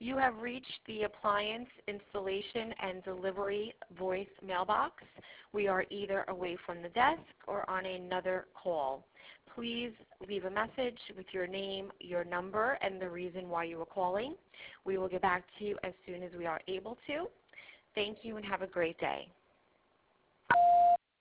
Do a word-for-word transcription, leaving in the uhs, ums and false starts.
You have reached the appliance installation and delivery voice mailbox. We are either away from the desk or on another call. Please leave a message with your name, your number, and the reason why you are calling. We will get back to you as soon as we are able to. Thank you and have a great day.